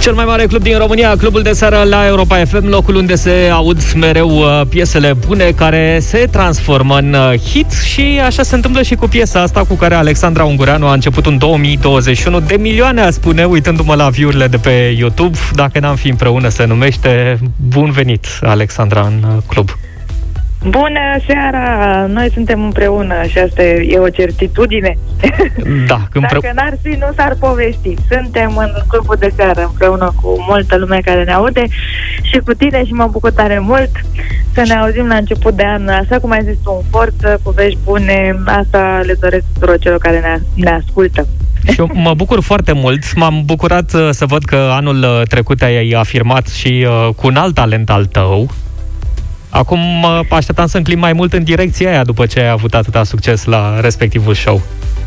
Cel mai mare club din România, clubul de seară la Europa FM, locul unde se aud mereu piesele bune care se transformă în hit și așa se întâmplă și cu piesa asta cu care Alexandra Ungureanu a început în 2021 de milioane, a spune, uitându-mă la view-urile de pe YouTube. Dacă n-am fi împreună se numește. Bun venit, Alexandra, în club. Bună seara! Noi suntem împreună și asta e o certitudine. Da, Dacă n-ar fi, nu s-ar povesti. Suntem în clubul de seară împreună cu multă lume care ne aude și cu tine și mă bucur tare mult să ne auzim la început de an, așa cum ai zis tu, în forță, cu vești bune. Asta le doresc tuturor celor care ne ascultă. Și eu mă bucur foarte mult. M-am bucurat să văd că anul trecut ai afirmat și cu un alt talent al tău. Acum așteptam să înclin mai mult în direcția aia după ce ai avut atâta succes la respectivul show.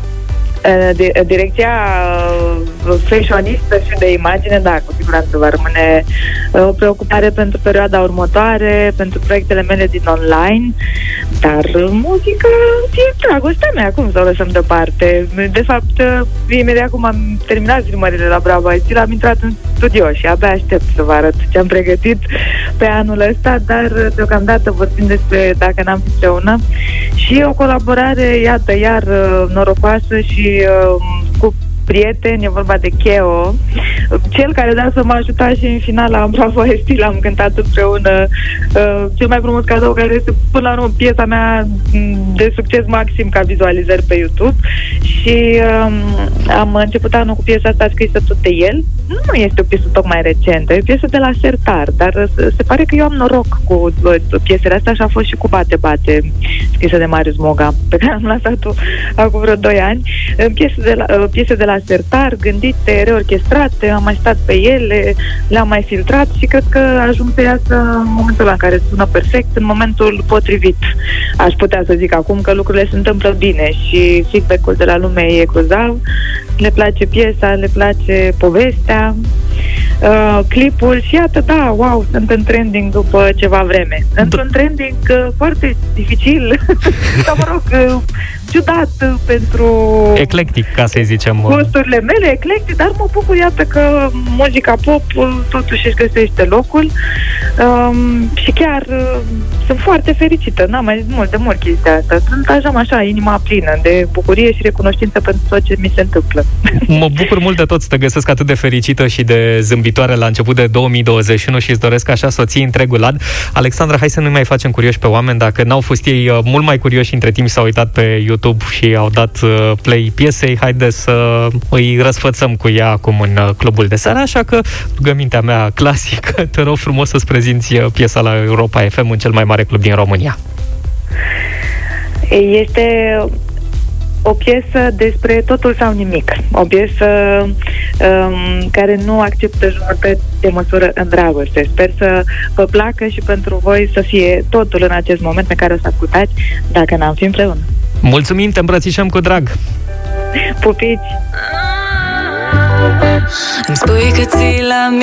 Direcția fashionistă și de imagine, da, cu siguranță va rămâne o preocupare pentru perioada următoare, pentru proiectele mele din online, dar muzica e dragostea mea, cum să o lăsăm deoparte. De fapt, imediat cum am terminat filmările la Bravo Stil, am intrat în studio și abia aștept să vă arăt ce am pregătit pe anul ăsta, dar deocamdată vorbim despre Dacă n-am fi împreună și o colaborare, iată, iar norocoasă și cu prieteni, e vorba de Cheo, cel care de să mă ajuta și în finala Bravo Stil, am cântat împreună cel mai frumos cadou, care este până la urmă piesa mea de succes maxim ca vizualizări pe YouTube și am început anul cu piesa asta scrisă tot de el. Nu este o piesă tocmai recentă, e o piesă de la Sertar, dar se pare că eu am noroc cu piesele astea și a fost și cu Bate Bate, scrisă de Marius Moga, pe care am lăsat-o acum vreo 2 ani. Piese de la Sertar, gândite, reorchestrate, am mai stat pe ele, le-am mai filtrat și cred că ajung să iasă în momentul în care sună perfect, în momentul potrivit. Aș putea să zic acum că lucrurile se întâmplă bine și feedback-ul de la lume e grozav, le place piesa, le place povestea, clipul și iată, da, wow, sunt în trending după ceva vreme. Într-un trending foarte dificil, sau mă rog, ciudat pentru... Eclectic, ca să-i zicem. Gusturile mele, eclectic, dar mă bucur, iată, că muzica pop totuși își găsește locul și chiar sunt foarte fericită. N-am mai zis mult de mult chestia asta. Sunt așa, inima plină de bucurie și recunoștință pentru tot ce mi se întâmplă. Mă bucur mult de tot să te găsesc atât de fericită și de zâmbitoare la început de 2021 și îți doresc așa să o ții întregul an. Alexandra, hai să nu mai facem curioși pe oameni. Dacă n-au fost ei mult mai curioși între timp și s-au uitat pe YouTube și au dat play piesei, haide să îi răsfățăm cu ea acum în clubul de seară, așa că rugămintea mea clasică, te rog frumos să-ți prezinți piesa la Europa FM, în cel mai mare club din România. Este o piesă despre totul sau nimic. O piesă care nu acceptă jumătăți de măsură în dragoste. Sper să vă placă și pentru voi să fie totul în acest moment pe care o să ascultați Dacă n-am fi împreună. Mulțumim, te îmbrățișăm cu drag! Pupici! Îmi spui că ții la